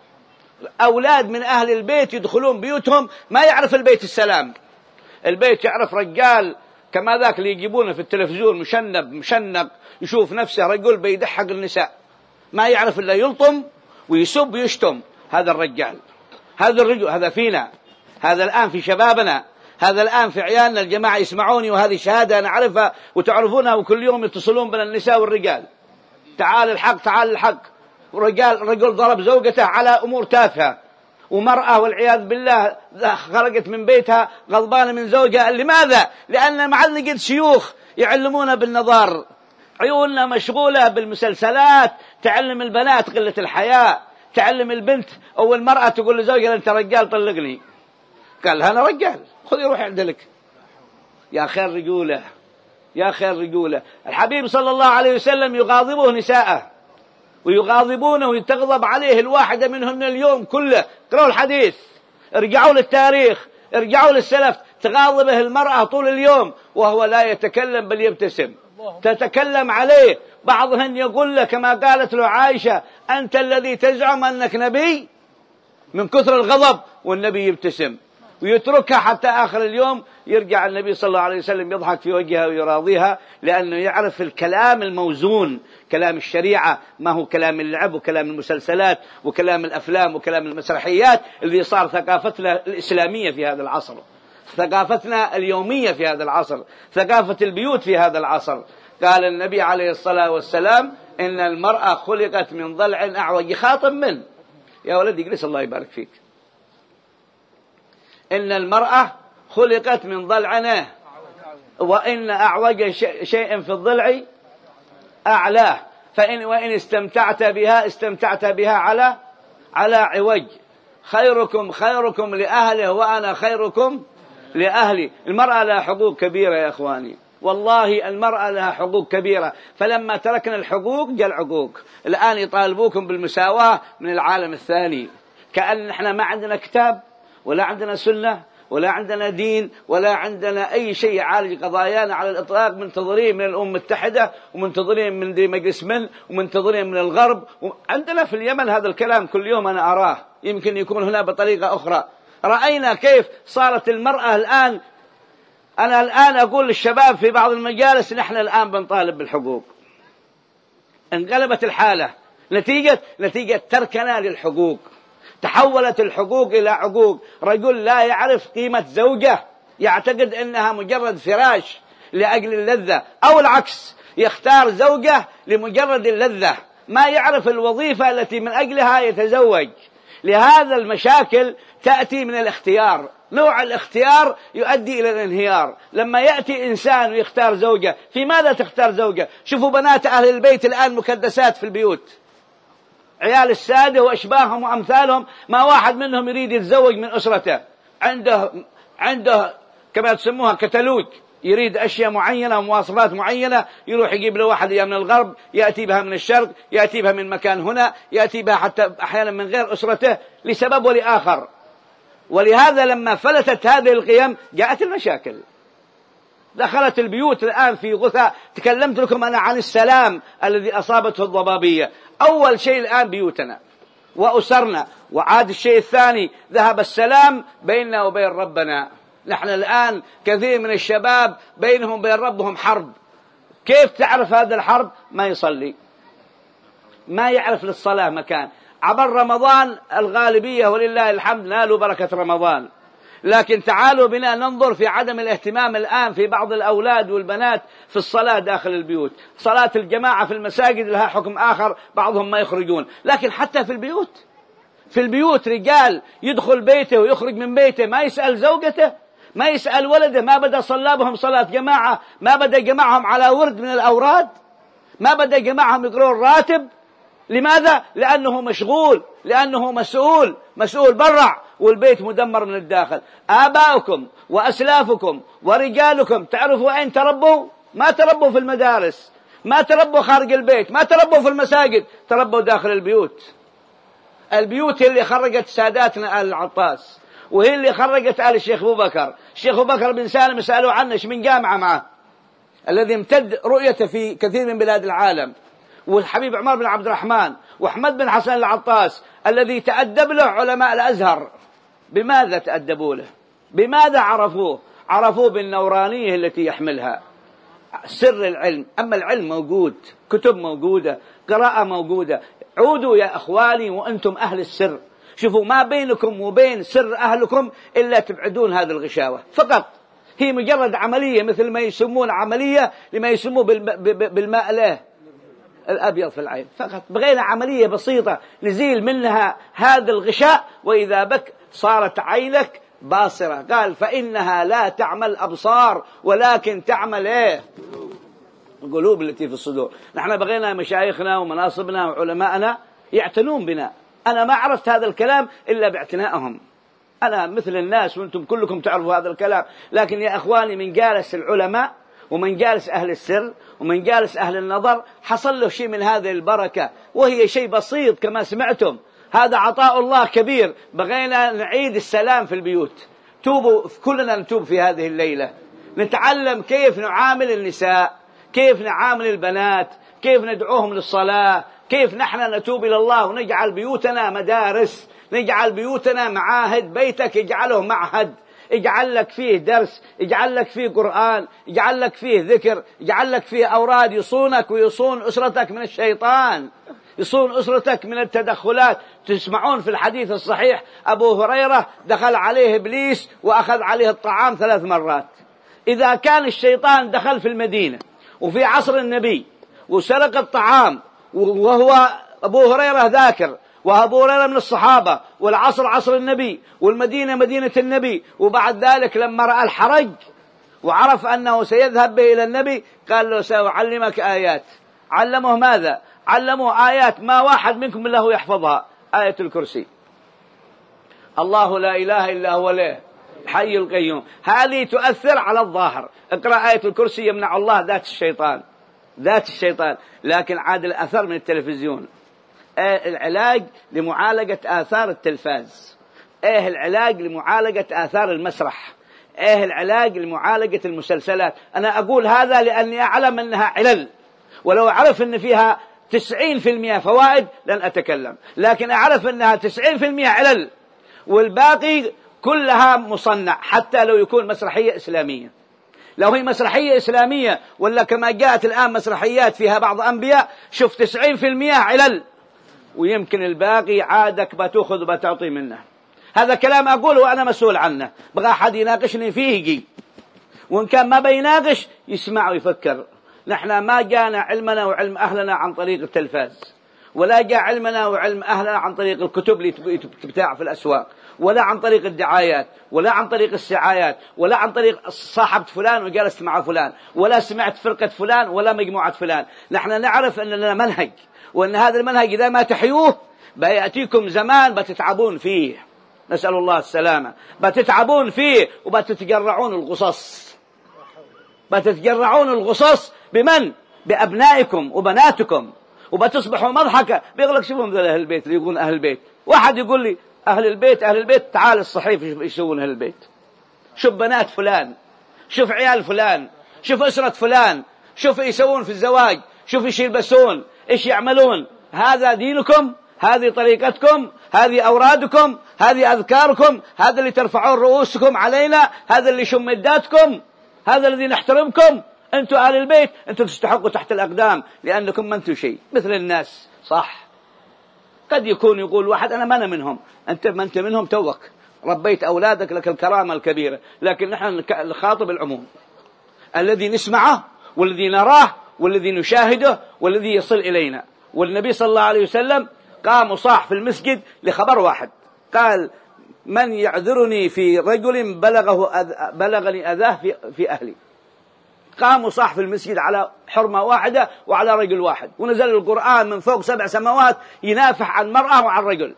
أولاد من أهل البيت يدخلون بيوتهم ما يعرف البيت السلام، البيت يعرف رجال كما ذاك اللي يجيبونه في التلفزيون مشنب مشنق، يشوف نفسه رجل بيدحق النساء، ما يعرف إلا يلطم ويسب ويشتم، هذا الرجال، هذا الرجل، هذا فينا، هذا الآن في شبابنا، هذا الآن في عيالنا. الجماعة يسمعوني وهذه شهادة أنا أعرفها وتعرفونها، وكل يوم يتصلون بين النساء والرجال، تعال الحق تعال الحق. رجل ضرب زوجته على أمور تافهة، ومرأة والعياذ بالله خرجت من بيتها غضبانة من زوجها. لماذا؟ لأن معلقة شيوخ يعلمونا بالنظر، عيوننا مشغولة بالمسلسلات، تعلم البنات قلة الحياء، تعلم البنت أو المرأة تقول لزوجها أنت رجال طلقني، قال أنا رجال خذي روحي عندك. يا خير رجولة، يا خير رجولة. الحبيب صلى الله عليه وسلم يغاضبه نساءه ويغاضبونه ويتغضب عليه الواحدة منهن اليوم كله. اقرأوا الحديث، ارجعوا للتاريخ، ارجعوا للسلف، تغاضبه المرأة طول اليوم وهو لا يتكلم بل يبتسم، تتكلم عليه. بعضهن يقول له كما قالت له عائشة أنت الذي تزعم أنك نبي، من كثر الغضب، والنبي يبتسم ويتركها حتى آخر اليوم. يرجع النبي صلى الله عليه وسلم يضحك في وجهها ويراضيها، لأنه يعرف الكلام الموزون، كلام الشريعة، ما هو كلام اللعب وكلام المسلسلات وكلام الأفلام وكلام المسرحيات اللي صار ثقافتنا الإسلامية في هذا العصر، ثقافتنا اليومية في هذا العصر، ثقافة البيوت في هذا العصر. قال النبي عليه الصلاة والسلام إن المرأة خلقت من ضلع أعوج. خاطب من؟ يا ولدي اجلس الله يبارك فيك. إن المرأة خلقت من ضلع، وإن أعوج شيء في الضلع أعلاه، وإن استمتعت بها على عوج. خيركم خيركم لأهله وأنا خيركم لأهلي. المرأة لها حقوق كبيرة يا أخواني، والله المرأة لها حقوق كبيرة. فلما تركنا الحقوق جاء العقوق. الآن يطالبوكم بالمساواة من العالم الثاني، كأن احنا ما عندنا كتاب ولا عندنا سنة ولا عندنا دين ولا عندنا أي شيء يعالج قضايانا على الإطلاق. منتظرين من الأمم المتحدة ومنتظرين من مجلس ومنتظرين من الغرب. عندنا في اليمن هذا الكلام كل يوم أنا أراه، يمكن يكون هنا بطريقة أخرى. رأينا كيف صارت المرأة الآن. أنا الآن أقول للشباب في بعض المجالس نحن الآن بنطالب بالحقوق. انقلبت الحالة نتيجة تركنا للحقوق. تحولت الحقوق إلى عقوق. رجل لا يعرف قيمة زوجة، يعتقد أنها مجرد فراش لأجل اللذة، أو العكس، يختار زوجة لمجرد اللذة، ما يعرف الوظيفة التي من أجلها يتزوج. لهذا المشاكل تأتي من الاختيار. نوع الاختيار يؤدي إلى الانهيار. لما يأتي إنسان ويختار زوجة، في ماذا تختار زوجة؟ شوفوا بنات أهل البيت الآن مكدسات في البيوت، عيال السادة وأشباههم وأمثالهم، ما واحد منهم يريد يتزوج من أسرته، عنده كما تسموها كتالوج، يريد أشياء معينة ومواصفات معينة، يروح يجيب له واحد من الغرب، يأتي بها من الشرق، يأتي بها من مكان هنا، يأتي بها حتى أحيانا من غير أسرته لسبب ولآخر. ولهذا لما فلتت هذه القيم جاءت المشاكل، دخلت البيوت الآن في غثاء. تكلمت لكم أنا عن السلام الذي أصابته الضبابية. أول شيء الآن بيوتنا وأسرنا، وعاد الشيء الثاني ذهب السلام بيننا وبين ربنا. نحن الآن كثير من الشباب بينهم وبين ربهم حرب. كيف تعرف هذا الحرب؟ ما يصلي، ما يعرف للصلاة مكان. عبر رمضان الغالبية ولله الحمد نالوا بركة رمضان، لكن تعالوا بنا ننظر في عدم الاهتمام الآن في بعض الأولاد والبنات في الصلاة داخل البيوت. صلاة الجماعة في المساجد لها حكم آخر، بعضهم ما يخرجون، لكن حتى في البيوت رجال يدخل بيته ويخرج من بيته، ما يسأل زوجته، ما يسأل ولده، ما بدأ صلى بهم صلاة جماعة، ما بدأ جمعهم على ورد من الأوراد، ما بدأ جمعهم يقرون الراتب. لماذا؟ لأنه مشغول، لأنه مسؤول برع، والبيت مدمر من الداخل. آباؤكم وأسلافكم ورجالكم تعرفوا أين تربوا؟ ما تربوا في المدارس، ما تربوا خارج البيت، ما تربوا في المساجد، تربوا داخل البيوت. البيوت هي اللي خرجت ساداتنا آل العطاس، وهي اللي خرجت آل الشيخ أبو بكر. الشيخ أبو بكر بن سالم سألوا عنه من جامعة معه، الذي امتد رؤيته في كثير من بلاد العالم، والحبيب عمر بن عبد الرحمن وأحمد بن حسن العطاس الذي تأدب له علماء الأزهر. بماذا تأدبوا له؟ بماذا عرفوه بالنورانية التي يحملها، سر العلم. أما العلم موجود، كتب موجودة، قراءة موجودة. عودوا يا أخواني وأنتم أهل السر، شوفوا ما بينكم وبين سر أهلكم إلا تبعدون هذه الغشاوة فقط. هي مجرد عملية، مثل ما يسمون عملية لما يسموه بالماء له الأبيض في العين فقط. بغينا عملية بسيطة نزيل منها هذا الغشاء، وإذا بك صارت عينك باصرة. قال فإنها لا تعمل أبصار ولكن تعمل القلوب التي في الصدور. نحن بغينا مشايخنا ومناصبنا وعلماءنا يعتنون بنا. أنا ما عرفت هذا الكلام إلا باعتنائهم. أنا مثل الناس وأنتم كلكم تعرفوا هذا الكلام، لكن يا أخواني من جالس العلماء ومن جالس أهل السر ومن جالس أهل النظر حصل له شيء من هذه البركة، وهي شيء بسيط كما سمعتم. هذا عطاء الله كبير. بغينا نعيد السلام في البيوت. توبوا كلنا، نتوب في هذه الليلة، نتعلم كيف نعامل النساء، كيف نعامل البنات، كيف ندعوهم للصلاة، كيف نحن نتوب إلى الله ونجعل بيوتنا مدارس، نجعل بيوتنا معاهد. بيتك اجعله معهد، اجعل لك فيه درس، اجعل لك فيه قرآن، اجعل لك فيه ذكر، اجعل لك فيه أوراد يصونك ويصون أسرتك من الشيطان، يصون أسرتك من التدخلات. تسمعون في الحديث الصحيح أبو هريرة دخل عليه إبليس وأخذ عليه الطعام 3 مرات. إذا كان الشيطان دخل في المدينة وفي عصر النبي وسرق الطعام، وهو أبو هريرة ذاكر، وأبو هريرة من الصحابة، والعصر عصر النبي، والمدينة مدينة النبي، وبعد ذلك لما رأى الحرج وعرف أنه سيذهب به إلى النبي قال له سأعلمك آيات. علمه ماذا؟ علمه آيات ما واحد منكم إلا هو يحفظها. آية الكرسي، الله لا إله إلا هو له حي القيوم، هذه تؤثر على الظاهر. اقرأ آية الكرسي يمنع الله ذات الشيطان. لكن عاد الأثر من التلفزيون. العلاج لمعالجة آثار التلفاز، العلاج لمعالجة آثار المسرح، العلاج لمعالجة المسلسلات. أنا أقول هذا لأني أعلم أنها علل، ولو أعرف أن فيها 90% فوائد لن أتكلم، لكن أعرف أنها 90% علل والباقي كلها مصنع. حتى لو يكون مسرحية إسلامية، لو هي مسرحية إسلامية ولا كما جاءت الآن مسرحيات فيها بعض أنبياء، شوف 90% علل، ويمكن الباقي عادك بتأخذ وبتعطي منه. هذا كلام أقوله وأنا مسؤول عنه. بغى أحد يناقشني فيه يجي، وإن كان ما بيناقش يسمع ويفكر. نحن ما جانا علمنا وعلم أهلنا عن طريق التلفاز، ولا جاء علمنا وعلم أهلنا عن طريق الكتب اللي تبتاع في الأسواق، ولا عن طريق الدعايات، ولا عن طريق السعايات، ولا عن طريق صاحبت فلان وجلست مع فلان، ولا سمعت فرقة فلان ولا مجموعة فلان. نحن نعرف أن لنا منهج، وأن هذا المنهج إذا ما تحيوه بيأتيكم زمان بتتعبون فيه، نسأل الله السلامة. بتتعبون فيه وبتتجرعون الغصص، بتتجرعون الغصص بمن؟ بأبنائكم وبناتكم، وبتصبحوا مضحكة. بيقول لك شوفوا مثل أهل البيت اللي يقولون أهل البيت. واحد يقول لي أهل البيت تعال الصحيف يسوون أهل البيت. شوف بنات فلان، شوف عيال فلان، شوف أسرة فلان، شوف يسوون في الزواج، شوف إيش يلبسون، إيش يعملون. هذا دينكم، هذه طريقتكم، هذه أورادكم، هذه أذكاركم، هذا اللي ترفعون رؤوسكم علينا، هذا اللي شمداتكم، هذا الذي نحترمكم. أنتم أهل البيت، أنتم تستحقوا تحت الأقدام لأنكم ما أنتم شيء مثل الناس. صح، قد يكون يقول واحد أنا ما أنا منهم. أنت ما أنت منهم، توك ربيت أولادك لك الكرامة الكبيرة. لكن نحن نخاطب العموم، الذي نسمعه والذي نراه والذي نشاهده والذي يصل إلينا. والنبي صلى الله عليه وسلم قام وصاح في المسجد لخبر واحد، قال من يعذرني في رجل بلغني أذاه في أهلي. قام وصاح في المسجد على حرمة واحدة وعلى رجل واحد، ونزل القرآن من فوق 7 سماوات ينافح عن المرأة وعن الرجل.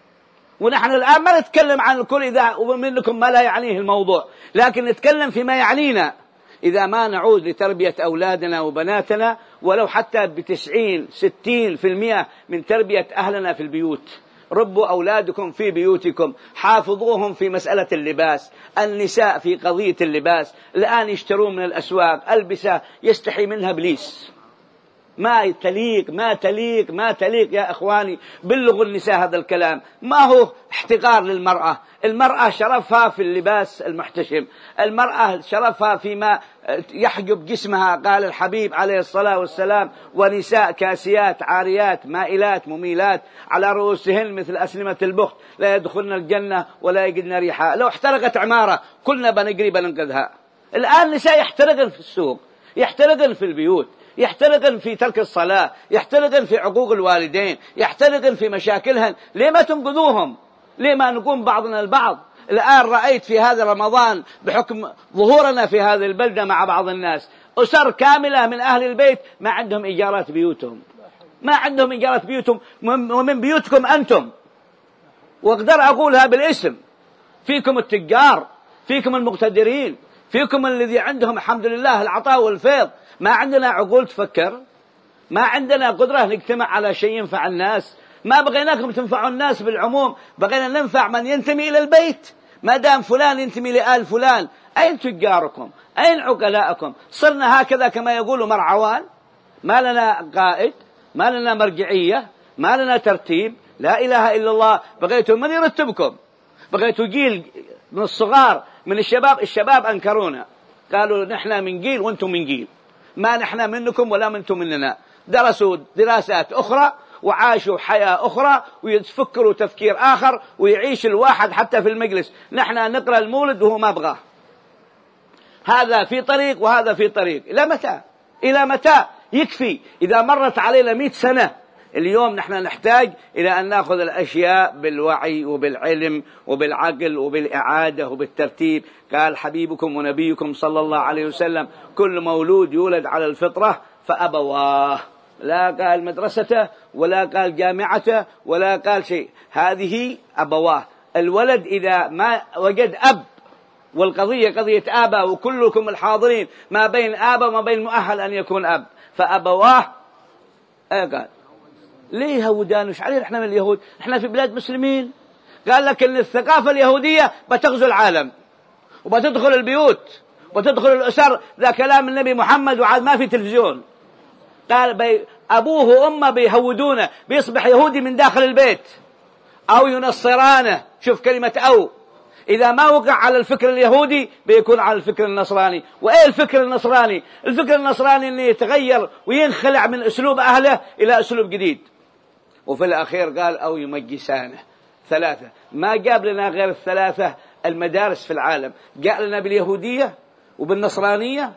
ونحن الآن ما نتكلم عن الكل إذا ومنكم ما لا يعنيه الموضوع، لكن نتكلم فيما يعنينا. إذا ما نعود لتربية أولادنا وبناتنا ولو حتى ب90-60% من تربية أهلنا في البيوت. ربوا أولادكم في بيوتكم، حافظوهم في مسألة اللباس. النساء في قضية اللباس الآن يشترون من الأسواق ألبسة يستحي منها إبليس، ما تليق ما تليق ما تليق يا إخواني. بلغوا النساء هذا الكلام. ما هو احتقار للمرأة. المرأة شرفها في اللباس المحتشم، المرأة شرفها فيما يحجب جسمها. قال الحبيب عليه الصلاة والسلام: ونساء كاسيات عاريات مائلات مميلات على رؤوسهن مثل أسنمة البخت لا يدخلن الجنة ولا يجدن ريحها. لو احترقت عمارة كلنا بنجري بننقذها. الآن نساء يحترقن في السوق، يحترقن في البيوت، يحترقن في ترك الصلاة، يحترقن في عقوق الوالدين، يحترقن في مشاكلهن. ليه ما تنقذوهم؟ ليه ما نقوم بعضنا البعض؟ الآن رأيت في هذا رمضان بحكم ظهورنا في هذه البلدة مع بعض الناس أسر كاملة من أهل البيت ما عندهم إيجارات بيوتهم، ما عندهم إيجارات بيوتهم، ومن بيوتكم أنتم. وأقدر أقولها بالاسم: فيكم التجار، فيكم المقتدرين، فيكم الذي عندهم الحمد لله العطاء والفيض. ما عندنا عقول تفكر، ما عندنا قدرة نجتمع على شيء ينفع الناس. ما بغيناكم تنفعوا الناس بالعموم، بغينا ننفع من ينتمي إلى البيت. ما دام فلان ينتمي لآل فلان، أين تجاركم؟ أين عقلاءكم؟ صرنا هكذا كما يقولوا مرعوان، ما لنا قائد، ما لنا مرجعية، ما لنا ترتيب. لا إله إلا الله. بغيتوا من يرتبكم؟ بغيتوا جيل من الصغار من الشباب أنكرونا، قالوا نحن من جيل وانتم من جيل، ما نحن منكم ولا منتم مننا. درسوا دراسات أخرى وعاشوا حياة أخرى ويفكروا تفكير آخر ويعيش الواحد حتى في المجلس. نحن نقرأ المولد وهو ما بغاه. هذا في طريق وهذا في طريق. إلى متى؟ إلى متى؟ يكفي. إذا مرت علينا 100 سنة اليوم نحن نحتاج إلى أن نأخذ الأشياء بالوعي وبالعلم وبالعقل وبالإعادة وبالترتيب. قال حبيبكم ونبيكم صلى الله عليه وسلم: كل مولود يولد على الفطرة فأبواه. لا قال مدرسته ولا قال جامعته ولا قال شيء، هذه أبواه. الولد إذا ما وجد أب، والقضية قضية آباء، وكلكم الحاضرين ما بين آباء وما بين مؤهل أن يكون أب، فأبواه. قال ليه هودان؟ وش عليه احنا من اليهود؟ احنا في بلاد مسلمين. قال لك ان الثقافة اليهودية بتغزو العالم وبتدخل البيوت وبتدخل الأسر. ذا كلام النبي محمد وعاد ما في تلفزيون. قال أبوه وأمه بيهودونه، بيصبح يهودي من داخل البيت أو ينصرانه. شوف كلمة أو. إذا ما وقع على الفكر اليهودي بيكون على الفكر النصراني. وإيه الفكر النصراني؟ الفكر النصراني أنه يتغير وينخلع من أسلوب أهله إلى أسلوب جديد. وفي الأخير قال أو يمجسانه. 3. ما جاب لنا غير 3 المدارس في العالم. جاء لنا باليهودية وبالنصرانية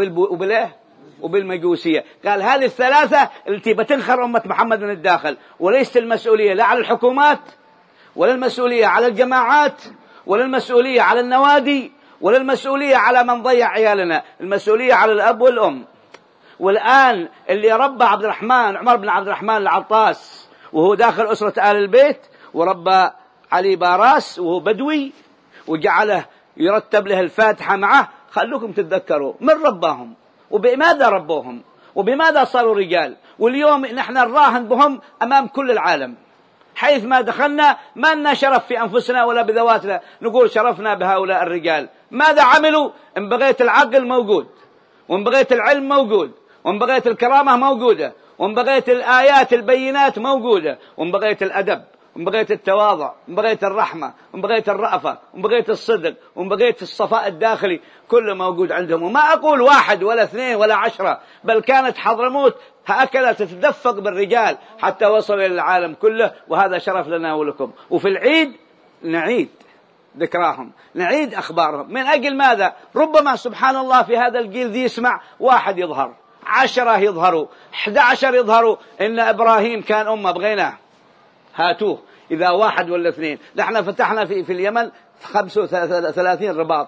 وبالمجوسية. قال هذه 3 التي بتنخر أمة محمد من الداخل. وليست المسؤولية لا على الحكومات ولا المسؤولية على الجماعات ولا المسؤولية على النوادي ولا المسؤولية على من ضيع عيالنا. المسؤولية على الأب والأم. والآن اللي ربى عمر بن عبد الرحمن العطاس وهو داخل أسرة آل البيت، وربى علي باراس وهو بدوي وجعله يرتب له الفاتحة معه. خلوكم تتذكروا من رباهم وبماذا ربوهم وبماذا صاروا رجال. واليوم نحن نراهن بهم أمام كل العالم. حيث ما دخلنا ما لنا شرف في أنفسنا ولا بذواتنا، نقول شرفنا بهؤلاء الرجال. ماذا عملوا؟ إن بغيت العقل موجود، وإن بغيت العلم موجود، وإن بغيت الكرامة موجودة، وإن بغيت الآيات البينات موجودة، وإن بغيت الأدب، وإن بغيت التواضع، وإن بغيت الرحمة، وإن بغيت الرأفة، وإن بغيت الصدق، وإن بغيت الصفاء الداخلي، كله موجود عندهم. وما أقول 1 ولا 2 ولا 10، بل كانت حضرموت هكذا تتدفق بالرجال حتى وصلوا إلى العالم كله. وهذا شرف لنا ولكم. وفي العيد نعيد ذكراهم، نعيد أخبارهم. من أجل ماذا؟ ربما سبحان الله في هذا الجيل ذي يسمع 1 يظهر، 10 يظهروا، 11 يظهروا. إن إبراهيم كان أمة بغيناه، هاتوه. إذا 1 ولا 2. نحن فتحنا في اليمن 35 رباط،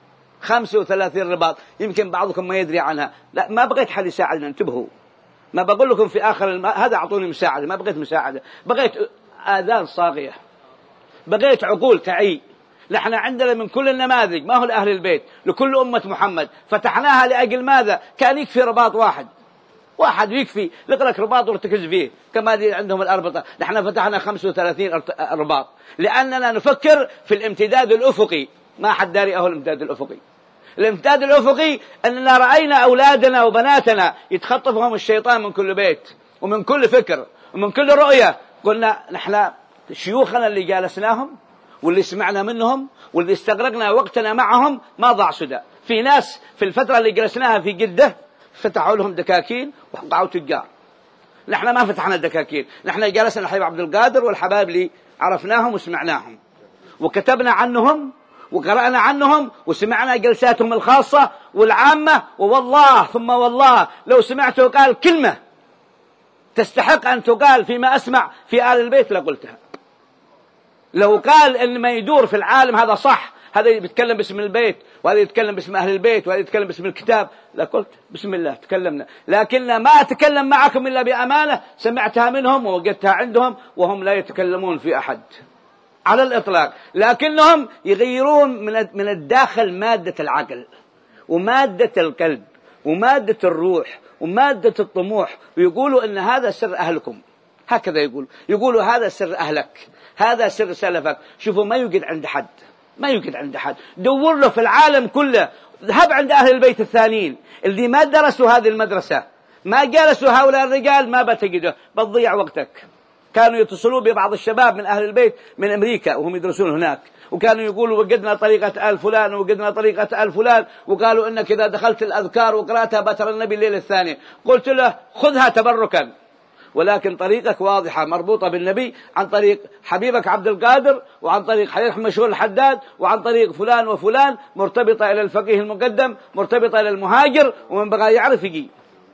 35 رباط. يمكن بعضكم ما يدري عنها. لا، ما بغيت حد يساعدنا، انتبهوا. ما بقول لكم في آخر هذا أعطوني مساعدة، ما بغيت مساعدة، بغيت آذان صاغية، بغيت عقول تعي. نحن عندنا من كل النماذج، ما هو لأهل البيت، لكل أمة محمد. فتحناها لأجل ماذا؟ كان يكفي رباط واحد يكفي، لقلك رباط وارتكز فيه كما دي عندهم الأربطة. نحن فتحنا 35 رباط لأننا نفكر في الامتداد الأفقي. ما حد داري أهو الامتداد الأفقي. الامتداد الأفقي أننا رأينا أولادنا وبناتنا يتخطفهم الشيطان من كل بيت ومن كل فكر ومن كل رؤية. قلنا نحن شيوخنا اللي جالسناهم واللي سمعنا منهم واللي استغرقنا وقتنا معهم ما ضاع سدى. في ناس في الفترة اللي جلسناها في جدة فتحوا لهم دكاكين وقعوا تجار. نحن ما فتحنا الدكاكين، نحن جلسنا الحبيب عبد القادر والحباب اللي عرفناهم وسمعناهم وكتبنا عنهم وقرأنا عنهم وسمعنا جلساتهم الخاصة والعامة. ووالله ثم والله لو سمعته قال كلمة تستحق أن تقال فيما أسمع في آل البيت لقلتها. لو قال إن ما يدور في العالم هذا صح، هذا يتكلم باسم البيت وهذا يتكلم باسم أهل البيت وهذا يتكلم باسم الكتاب، لقلت بسم الله تكلمنا. لكن ما أتكلم معكم إلا بأمانة سمعتها منهم ووجدتها عندهم وهم لا يتكلمون في أحد على الإطلاق، لكنهم يغيرون من الداخل مادة العقل ومادة القلب ومادة الروح ومادة الطموح، ويقولوا إن هذا سر أهلكم. هكذا يقولوا هذا سر أهلك، هذا سر سلفك. شوفوا ما يوجد عند حد، ما يوجد عند حد. دور له في العالم كله، ذهب عند أهل البيت الثانيين اللي ما درسوا هذه المدرسة، ما جالسوا هؤلاء الرجال، ما بتجده، بتضيع وقتك. كانوا يتصلوا ببعض الشباب من أهل البيت من أمريكا وهم يدرسون هناك، وكانوا يقولوا وجدنا طريقة آل فلان ووجدنا طريقة آل فلان، وقالوا إنك إذا دخلت الأذكار وقرأتها بترى النبي الليل الثاني. قلت له خذها تبركا، ولكن طريقك واضحة مربوطة بالنبي عن طريق حبيبك عبد القادر وعن طريق حبيبك مشهور الحداد وعن طريق فلان وفلان، مرتبطة إلى الفقيه المقدم، مرتبطة إلى المهاجر، ومن بغى يعرف يجي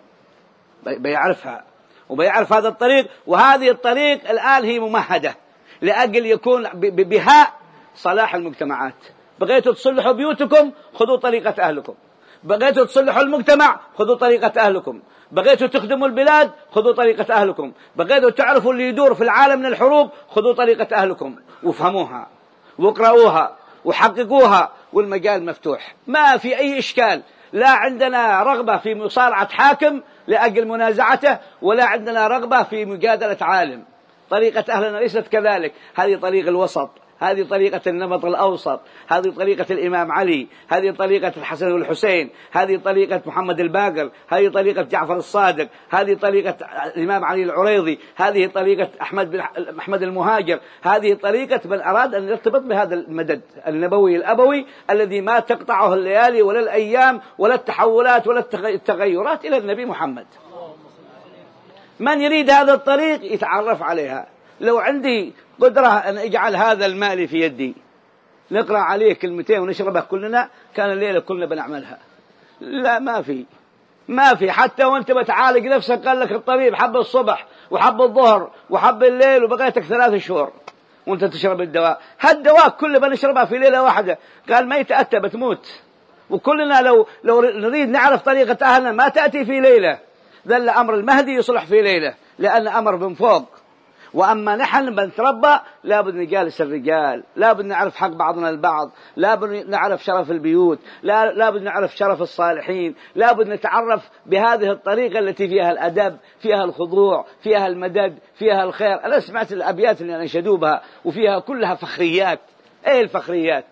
بيعرفها وبيعرف هذا الطريق. وهذه الطريق الآن هي ممهدة لأجل يكون بها صلاح المجتمعات. بغيتوا تصلحوا بيوتكم خذوا طريقة أهلكم، بغيتوا تصلحوا المجتمع خذوا طريقة أهلكم، بغيتوا تخدموا البلاد خذوا طريقة أهلكم، بغيتوا تعرفوا اللي يدور في العالم من الحروب خذوا طريقة أهلكم، وافهموها واقرأوها وحققوها، والمجال مفتوح ما في أي إشكال. لا عندنا رغبة في مصارعة حاكم لأجل منازعته، ولا عندنا رغبة في مجادلة عالم. طريقة أهلنا ليست كذلك، هذه طريق الوسط، هذه طريقة النمط الأوسط، هذه طريقة الإمام علي، هذه طريقة الحسن والحسين، هذه طريقة محمد الباقر، هذه طريقة جعفر الصادق، هذه طريقة الإمام علي العريضي، هذه طريقة أحمد المهاجر، هذه طريقة من أراد أن يرتبط بهذا المدد النبوي الأبوي الذي ما تقطعه الليالي ولا الأيام ولا التحولات ولا التغيرات إلى النبي محمد. من يريد هذا الطريق يتعرف عليها. لو عندي قدرة أن أجعل هذا المال في يدي نقرأ عليه كلمتين ونشربها كلنا، كان الليلة كلنا بنعملها. لا ما في حتى وانت بتعالج نفسك قال لك الطبيب حب الصبح وحب الظهر وحب الليل وبقيتك 3 شهور وانت تشرب الدواء. هالدواء كله بنشربها في ليلة واحدة، قال ما يتأتى بتموت. وكلنا لو نريد نعرف طريقة أهلنا ما تأتي في ليلة، ذل أمر المهدي يصلح في ليلة، لأن أمر من فوق. وأما نحن بنتربى لابد نجالس الرجال، لابد نعرف حق بعضنا البعض، لابد نعرف شرف البيوت، لابد نعرف شرف الصالحين، لابد نتعرف بهذه الطريقة التي فيها الأدب، فيها الخضوع، فيها المدد، فيها الخير. أنا سمعت الأبيات اللي أنشدوا بها وفيها كلها فخريات. إيه الفخريات؟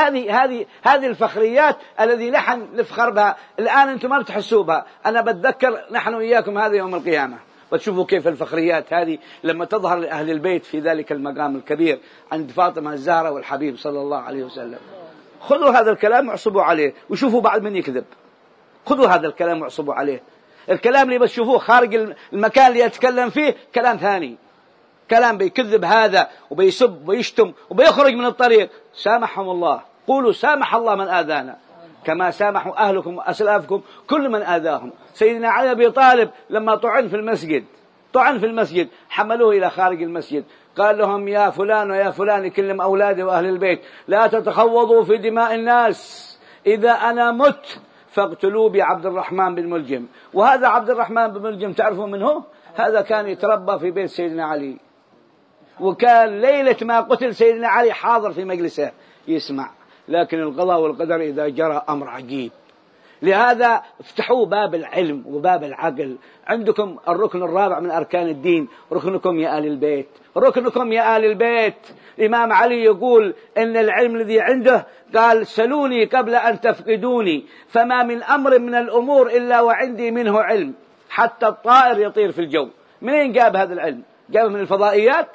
هذه الفخريات الذي نحن نفخر بها الآن، أنتم ما بتحسوا بها. أنا بتذكر نحن وإياكم هذا يوم القيامة، وتشوفوا كيف الفخريات هذه لما تظهر لأهل البيت في ذلك المقام الكبير عند فاطمة الزهرة والحبيب صلى الله عليه وسلم. خذوا هذا الكلام واعصبوا عليه وشوفوا بعد من يكذب. خذوا هذا الكلام واعصبوا عليه. الكلام اللي بتشوفوه خارج المكان اللي يتكلم فيه كلام ثاني، كلام بيكذب هذا وبيسب ويشتم وبيخرج من الطريق. سامحهم الله، قولوا سامح الله من آذانا كما سامحوا أهلكم وأسلافكم كل من آذاهم. سيدنا علي أبي طالب لما طعن في المسجد حملوه إلى خارج المسجد، قال لهم يا فلان ويا فلان، يكلم أولاده وأهل البيت، لا تتخوضوا في دماء الناس، إذا أنا مت فاقتلوا بعبد الرحمن بن ملجم. وهذا عبد الرحمن بن ملجم تعرفوا من هو؟ هذا كان يتربى في بيت سيدنا علي، وكان ليلة ما قتل سيدنا علي حاضر في مجلسه يسمع. لكن القضاء والقدر إذا جرى أمر عجيب، لهذا افتحوا باب العلم وباب العقل. عندكم الركن الرابع من أركان الدين، ركنكم يا آل البيت، ركنكم يا آل البيت. الإمام علي يقول إن العلم الذي عنده، قال سلوني قبل أن تفقدوني، فما من أمر من الأمور إلا وعندي منه علم، حتى الطائر يطير في الجو. منين جاب هذا العلم؟ جابه من الفضائيات؟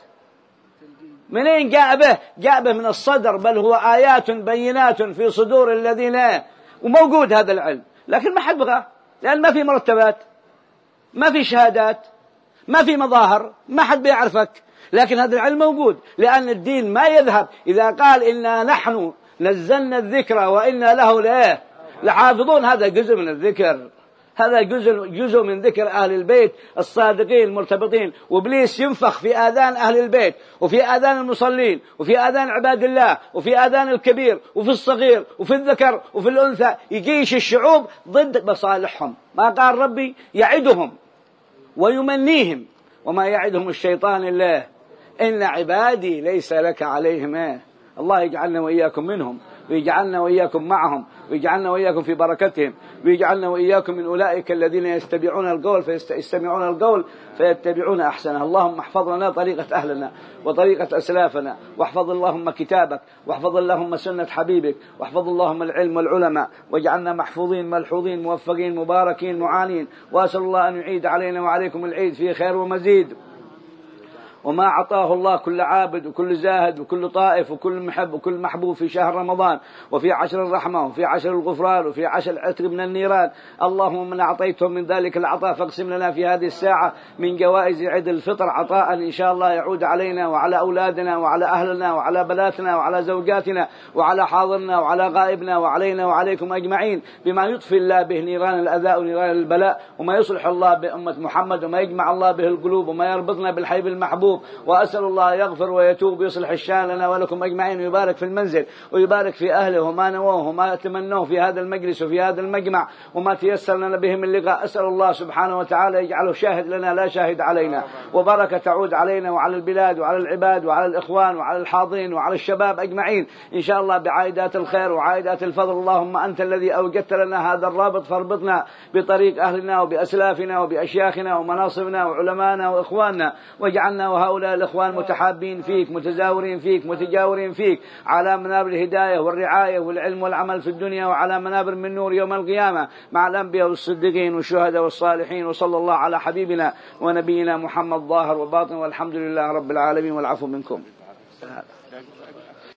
منين جابه؟ جابه من الصدر، بل هو آيات بينات في صدور الذين، وموجود هذا العلم، لكن ما حد بغاه، لأن ما في مرتبات، ما في شهادات، ما في مظاهر، ما حد بيعرفك، لكن هذا العلم موجود، لأن الدين ما يذهب. إذا قال إنا نحن نزلنا الذكر وإنا له لحافظون، هذا جزء من الذكر، هذا جزء من ذكر أهل البيت الصادقين المرتبطين. وإبليس ينفخ في آذان أهل البيت، وفي آذان المصلين، وفي آذان عباد الله، وفي آذان الكبير، وفي الصغير، وفي الذكر، وفي الأنثى، يجيش الشعوب ضد مصالحهم. ما قال ربي يعدهم ويمنيهم وما يعدهم الشيطان الله إن عبادي ليس لك عليهم الله يجعلنا وإياكم منهم، ويجعلنا وإياكم معهم، ويجعلنا وإياكم في بركتهم، ويجعلنا وإياكم من أولئك الذين يستمعون القول فيتبعون أحسنه. اللهم احفظ لنا طريقة أهلنا وطريقة أسلافنا، واحفظ اللهم كتابك، واحفظ اللهم سنة حبيبك، واحفظ اللهم العلم والعلماء، واجعلنا محفوظين ملحوظين موفقين مباركين معانين. وأسأل الله أن يعيد علينا وعليكم العيد في خير ومزيد، وما أعطاه الله كل عابد وكل زاهد وكل طائف وكل محب وكل محبوب في شهر رمضان، وفي عشر الرحمة، وفي عشر الغفران، وفي عشر العتق من النيران. اللهم من أعطيتهم من ذلك العطاء فاقسم لنا في هذه الساعة من جوائز عيد الفطر عطاء إن شاء الله يعود علينا وعلى أولادنا وعلى أهلنا وعلى بناتنا وعلى زوجاتنا وعلى حاضرنا وعلى غائبنا وعلينا وعليكم أجمعين، بما يطفي الله به نيران الأذى ونيران البلاء، وما يصلح الله بأمة محمد، وما يجمع الله به القلوب، وما يربطنا بالحبيب المحبوب. وأسأل الله يغفر ويتوب ويصلح الشان لنا ولكم أجمعين، ويبارك في المنزل ويبارك في أهله وما نووه وما تمنوه في هذا المجلس وفي هذا المجمع وما تيسر لنا به من لقاء. أسأل الله سبحانه وتعالى يجعله شاهد لنا لا شاهد علينا، وبركة تعود علينا وعلى البلاد وعلى العباد وعلى الإخوان وعلى الحاضرين وعلى الشباب أجمعين إن شاء الله بعائدات الخير وعائدات الفضل. اللهم أنت الذي أوجدت لنا هذا الرابط، فاربطنا بطريق أهلنا وبأسلافنا وبأشياخنا ومناصبنا وعلمائنا وإخواننا، واجعلنا وهؤلاء الإخوان متحابين فيك، متزاورين فيك، متجاورين فيك، على منابر الهداية والرعاية والعلم والعمل في الدنيا، وعلى منابر من نور يوم القيامة مع الأنبياء والصديقين والشهداء والصالحين. وصلى الله على حبيبنا ونبينا محمد ظاهر وباطن، والحمد لله رب العالمين، والعفو منكم.